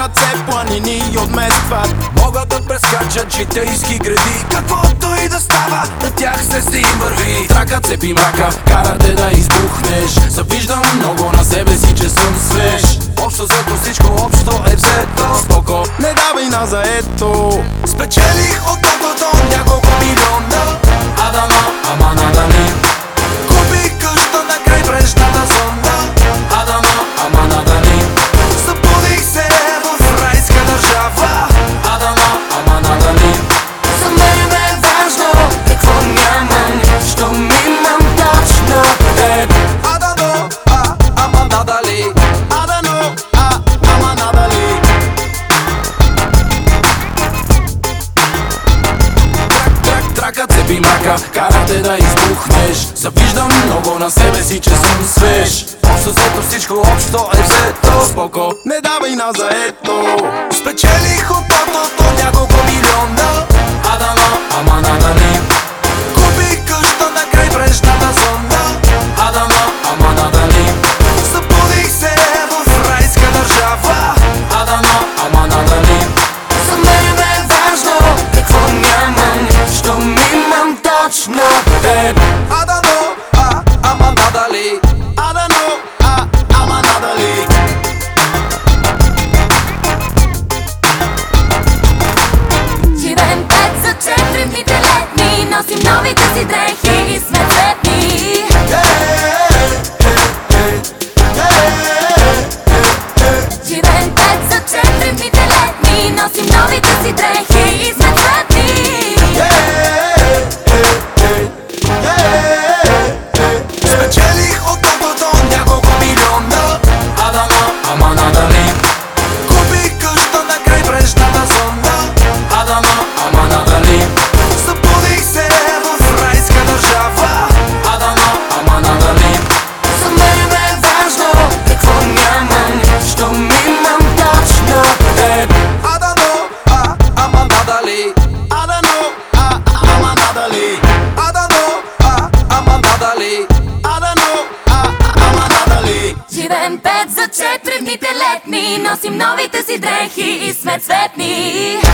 ръце планини отместват. Могат да прескачат житейски гради, каквото и да става, на тях се си върви. Трака цепи мрака, кара те да избухнеш. Завиждам много на себе си, че съм свеж. Общо взето всичко общо е взето. Споко, не давай на заето. Спечелих от тото няколко милиона. Адано, ама надали. Купих къща на край брежната зона. Адано, ама надали. Събудих се в райска държава. Адано, ама надали. За мен е важно какво нямам, щом имам точно теб. Адано, ама надали. Адано, ама надали. Трака цепи мрака, кара те да избухнеш. Завиждам много на себе си, че съм свеж. Общо взето всичко общо е взето. Споко, не давай на заето. Спечелих от тото няколко милиона. Адано, ама надали. Купих къща на край брежната зона. Адано, ама надали. Събудих се в райска държава. Адано, ама надали. За мен е важно какво нямам, щом имам точно теб. Адано, ама надали. Адано, ама надали. Живеем 5 за 4 дните летни, носим новите си дрехи и сме цветни. Живеем 5 за 4 дните летни, носим новите си дрехи и сме цветни. Спечелих от тото няколко милиона. Адано, ама надали. Купих къща на край брежната зона. Адано, ама надали. Събудих се в райска държава. Адано, ама надали. За мен е важно какво нямам, щом имам точно теб. Адано, ама надали. Адано, ама надали. Адано, ама надали. Адано, ама надали. Живеем 5 за 4 дните летни, носим новите си дрехи и сме цветни.